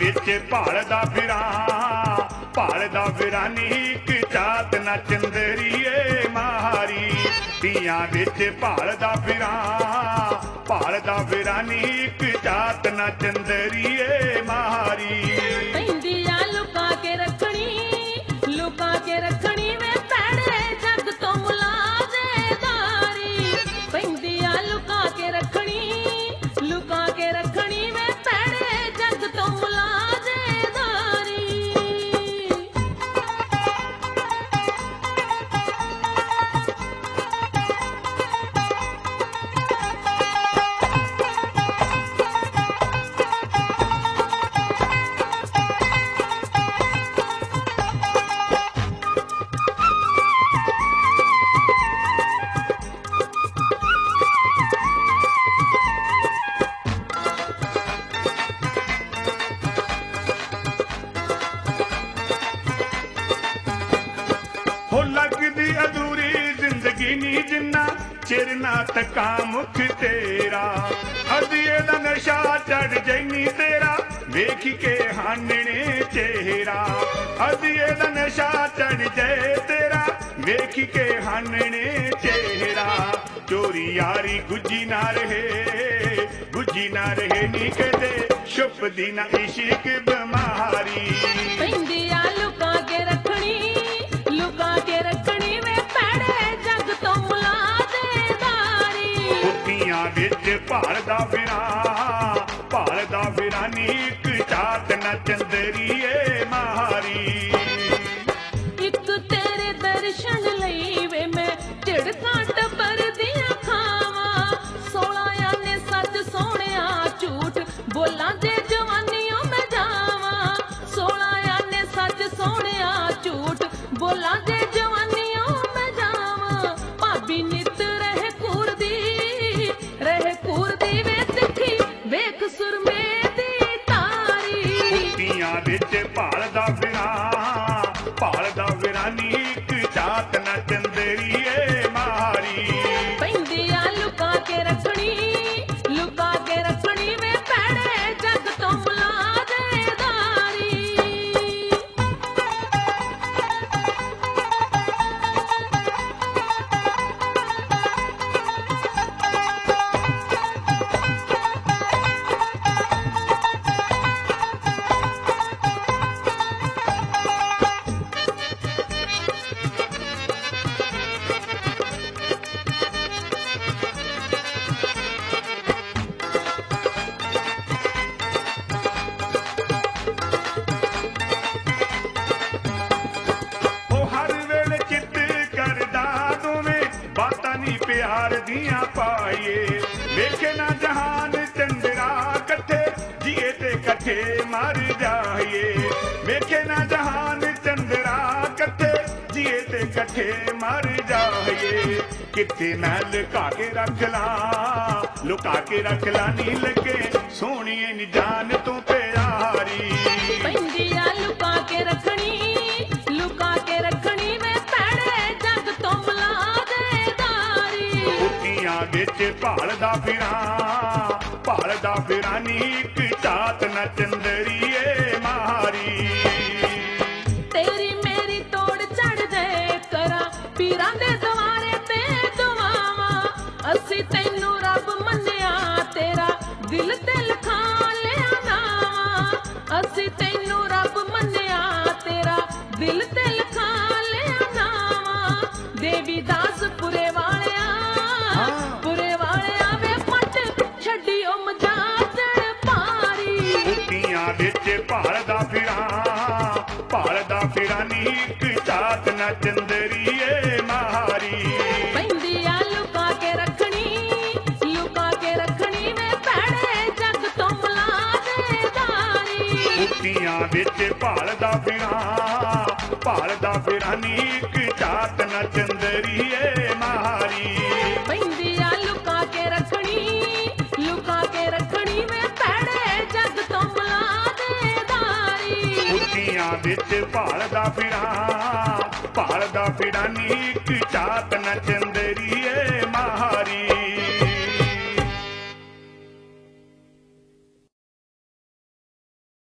विच भालदा फिरां नी इक जात ना चंदरीए मारी। तियां विच भालदा फिरां नी इक जात ना चंदरीए मारी। पैंदिया लुका के रखनी वे पैड़े जग तो मुलाजेदारी। पैंदिया लुका के रखनी वे पैड़े जग तो मुलाजेदारी। हो लगदी अधूरी जिंदगी नी जिन्ना चिर ना तका मुख तेरा। अदिए दा नशा चढ़ जैनी तेरा वेख के हानने चेहरा। अदिए दा नशा चढ़ जाए तेरा वेख के हानने चेहरा। चोरी यारी गुज्जी ना रहे नी कहते छुपदी ना इश्क बीमारी। पैंदिया लुका के रखनी वे पैड़े जग तो मुलाजेदारी। कुत्तियां विच भालदा फिरां नी इक जात ना चंदरीए मारी। एक तेरे दर्शन लई वे मैं टिड़का टब्बर दियां खावां। 16 आने सच सोहणिया झूठ बोलां जे जवानियों में जावां। 16 आने सच सोहणिया झूठ बोलां जे जवानियों में जावां। भाभी नित रहे कूरदी वे तिखी वेख सुरमे दी तारी। कुत्तियां विच भालदा फिरां नी इक जात ना चंदरीए मारी। पैंदिया लुका के रखनी वे पैड़े जग तो मुलाजेदारी। प्यार दियां पाइए वेखे ना जहान चंदरा कट्ठे जिए ते कट्ठे मर जाइए। वेखे ना जहान चंदरा कट्ठे जिए ते कट्ठे मर जाइए। किथे मैं लुका के रख ला नी लगे सोहणिए नी जान तू प्यारी। पैंदिया लुका के रखनी वे पैड़े जग तो मुलाजेदारी। कुत्तियां विच भालदा फिरां नी इक जात ना चंदरीए मारी। तेरी मेरी तोड़ चढ़ जाए करा पीरां दे दवारे ते दुआवां। असी तैनू रब मन्निया तेरा दिल ते लिखा लिया नावां। असी तैनू रब मन्निया तेरा दिल ते लिखा लिया नावां। देवी दास पुरे वालिया वे पट छड्डियो मजाजड़ पारी। कुत्तियां विच भालदा फिरां नी इक जात ना चंदरीए मारी। पैंदिया लुका के रखनी वे पैड़े जग तो मुलाजेदारी। कुत्तियां विच भालदा फिरां नी इक जात ना चंदरीए मारी। पैंदिया लुका के रखनी वे पैड़े जग तो मुलाजेदारी। कुत्तियां विच भालदा फिरां नी इक जात ना चंदरीए